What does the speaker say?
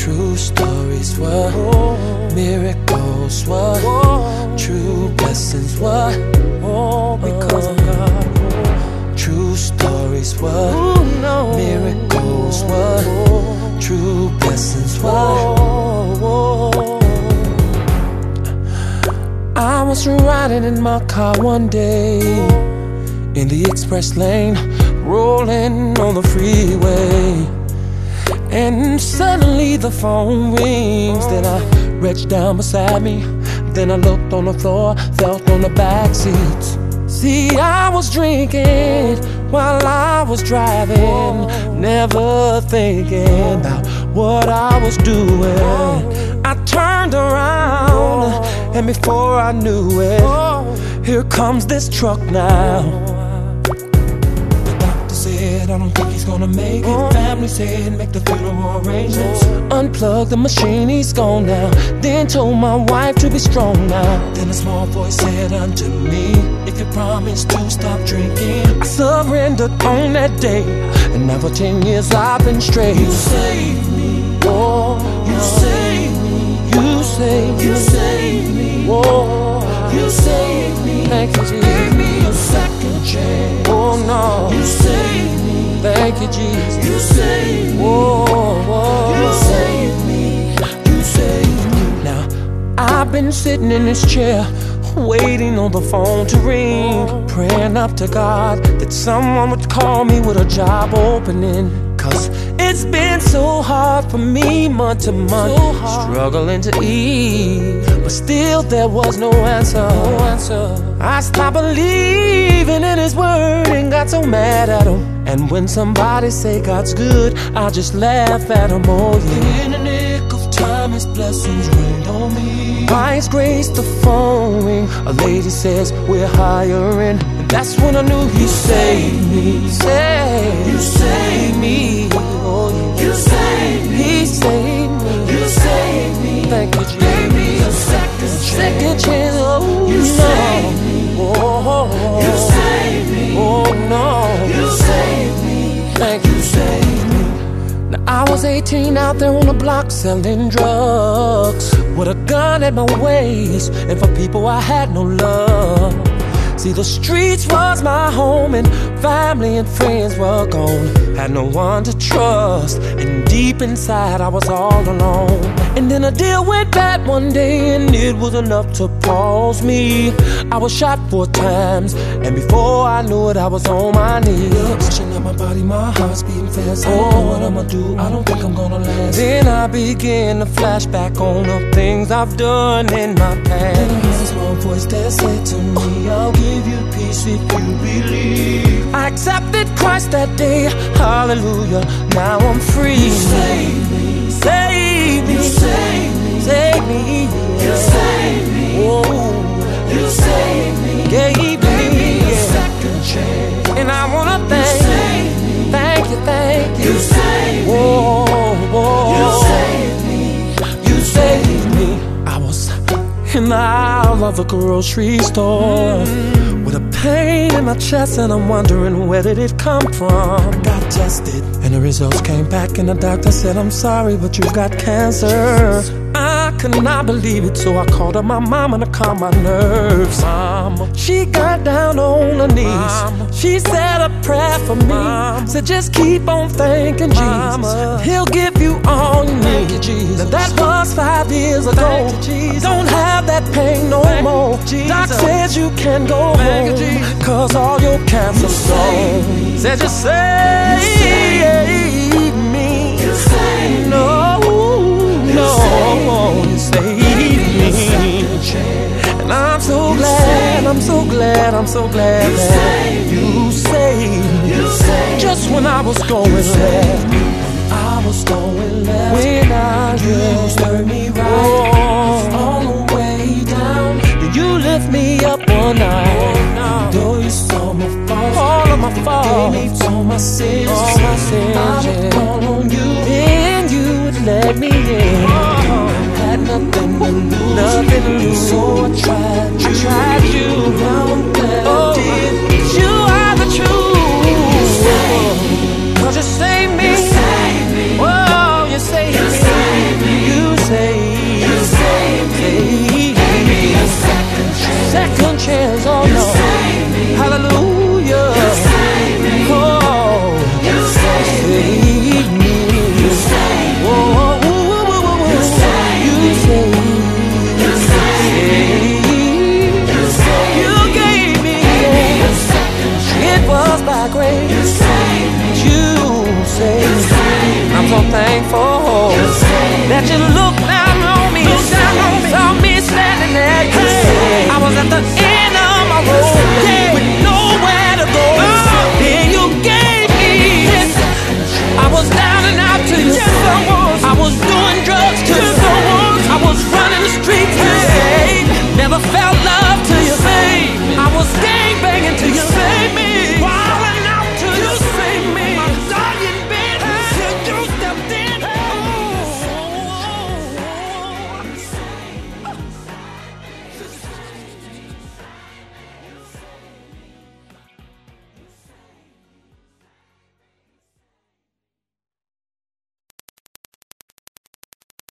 True stories were miracles were true blessings were because of God. True stories were miracles were true blessings were. I was riding in my car one day in the express lane, rolling on the freeway, and suddenly the phone rings. Then I reached down beside me, then I looked on the floor, felt on the back seats. See, I was drinking while I was driving, never thinking about what I was doing. I turned around, and before I knew it, here comes this truck now. The doctor said, I don't think he's gonna make it. Family said, make the funeral arrangements. Unplug the machine, he's gone now. Then told my wife to be strong now. Then a small voice said unto me, if you promise to stop drinking. I surrendered on that day, and now for 10 years I've been straight. You saved me, oh, you saved me. You saved me, you saved me, oh, you saved me. Thank you, Jesus. Gave me a second chance. Oh no, you saved me. Thank you, Jesus. You saved me. Oh, you saved me. You saved me. Now I've been sitting in this chair, waiting on the phone to ring, praying up to God that someone would call me with a job opening. 'Cause it's been so hard for me month to month, struggling to eat, but still there was no answer. I stopped believing in His word and got so mad at Him. And when somebody say God's good, I just laugh at Him. Oh yeah. In the nick of time, His blessings rained on me. By His grace, the phone ring. A lady says we're hiring, and that's when I knew He saved me. You saved me. Oh, yeah. You saved me. He saved me. You saved me. Thank you, Jesus. Gave me a second chance. Oh, you saved me. Oh, you saved me. Oh no, you saved me. Thank you, saved me. Now I was 18 out there on the block selling drugs, with a gun at my waist, and for people I had no love. See, the streets was my home, and family and friends were gone. Had no one to trust, and deep inside I was all alone. And then a deal went bad one day, and it was enough to pause me. I was shot 4 times, and before I knew it, I was on my knees. Pushing out my body, my heart's beating fast. I don't know what I'ma do, I don't think I'm gonna last. Then I began to flash back on the things I've done in my past. Then I heard a small voice that said to me, I'll give you peace if you believe. I accepted Christ that day, hallelujah, now I'm free. You saved me, saved me, you saved me, saved me, you saved me, oh, you saved me, gave me a second chance, and I wanna thank you, thank you, you saved me, oh, you saved me, you saved me. I was in the aisle of a grocery store, with a pain in my chest, and I'm wondering where did it come from. I got tested, and the results came back, and the doctor said, I'm sorry, but you've got cancer. I could not believe it, so I called up my mama to calm my nerves. Mama, she got down on her knees. Mama, she said a prayer for me. Mama, said just keep on thanking Jesus, He'll give you all you need. Now that was 5 years ago. I don't have that pain no more. Doc says you can go home, 'cause all your cancer's gone. Said you saved me. You saved me. No, you saved me. And I'm so glad, I'm so glad, I'm so glad that you saved me. Just when I was going left, I was going left, when I turned me right, on the way down, you lift me up one night. Though you saw my faults, all of my faults, gave me all my sins, I would call on you, then you would let me in. Had nothing to lose, so I tried you. Now I'm glad I did. You are the truth, 'cause you saved me. Oh, you saved me. that you looked down on me. Saw me standing there. You said I was at the end